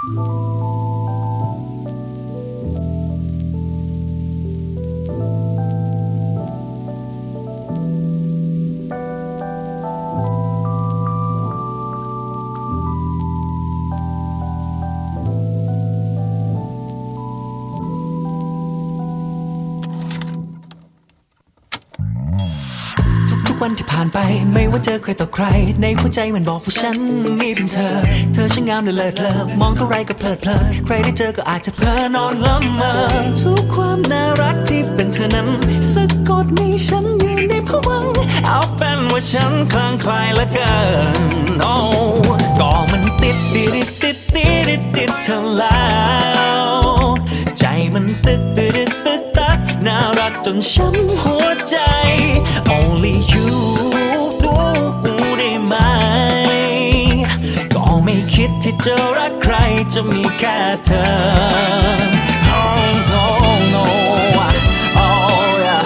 วันที่ผ่านไปไม่ว่าเจอใครต่อใครในหัวใจมันบอกว่าฉันมีเพียงเธอช่างงามและเลิศเลอมองเท่าไรก็เพลิดเพลินใครได้เจอก็อาจจะเพลินนอนละเมอทุกความน่ารักที่เป็นเธอนั้นสะกดให้ฉันอยู่ในภวังค์เอาเป็นว่าฉันคลั่งไคล้เหลือเกินโอ้ก็มันติดเธอแล้วใจมันตึกตักน่ารักจนช้ำหัวใจ Only you รู้ได้ไหมก็ไม่คิดที่จะรักใครจะมีแค่เธอ Oh no no oh yeah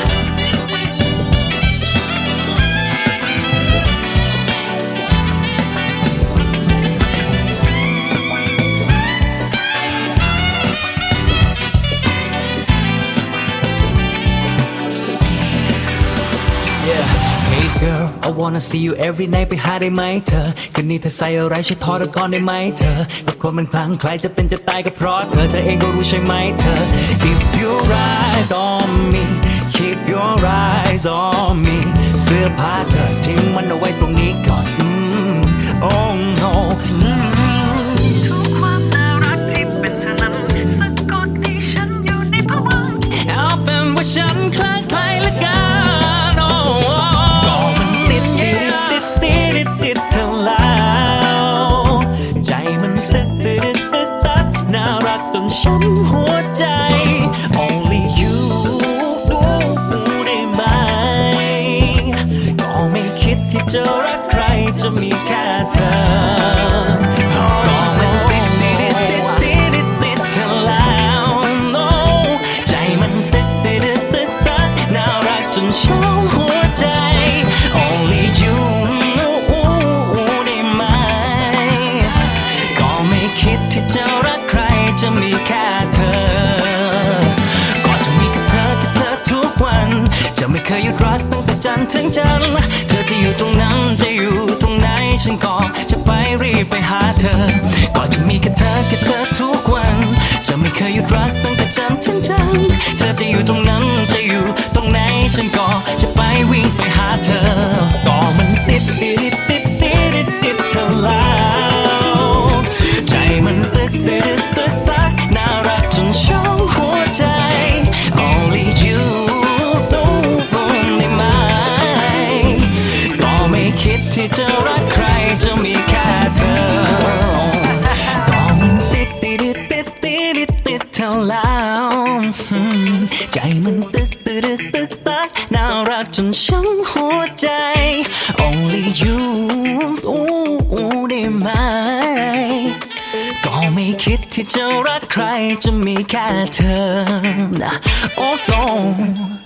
Hey girl I wanna see you every night ไปหาได้ไหมเธอคืนนี้เธอใส่อะไรช่วยถอดก่อนได้ไหมเธอกับคนมันคลั่งไคล้จะเป็นจะตายก็เพราะเธอเองก็รู้ใช่ไหมเธอ Keep your eyes on me Keep your eyes on me เสื้อผ้าเธอทิ้งมันเอาไว้ตรงนี้ก่อนOh noทุกความน่ารักที่เป็นเธอนั้นสะกดให้ฉันอยู่ในภวังค์เอาเป็นว่าฉันคลั่งไคล้ละกันเธอแล้วใจมันตึกตักน่ารักจนช้ำหัวใจ Only you รู้ได้ไหมก็ไม่คิดที่จะรักใครจะมีแค่เธอก็มันติดเธอแล้ว No ใจมันตึกตักน่ารักจนช้ำหัวใจ Only youคิดที่จะรักใครจะมีแค่เธอก็จะมีแค่เธอทุกวันจะไม่เคยหยุดรักตั้งแต่จันทร์ถึงจันทร์เธอจะอยู่ตรงนั้นจะอยู่ตรงไหนฉันก็จะไปรีบไปหาเธอก็จะมีแค่เธอทุกวันจะไม่เคยหยุดรักตั้งแต่จันทร์ถึงจันทร์เธอจะอยู่ตรงนั้นจะอยู่ตรงไหนฉันก็จะไปวิ่งไปหาเธอก็มันติดเธอแล้วใจมันตึกตักน่ารักจนช้ำหัวใจ Only you รู้ได้ไหมก็ไม่คิดที่จะรักใครจะมีแค่เธอก็มันติดเธอแล้วใจมันตึกตักน่ารักจนช้ำหัวใจ Only you รู้ได้ไหมก็ไม่คิดที่จะรักใครจะมีแค่เธอ Oh no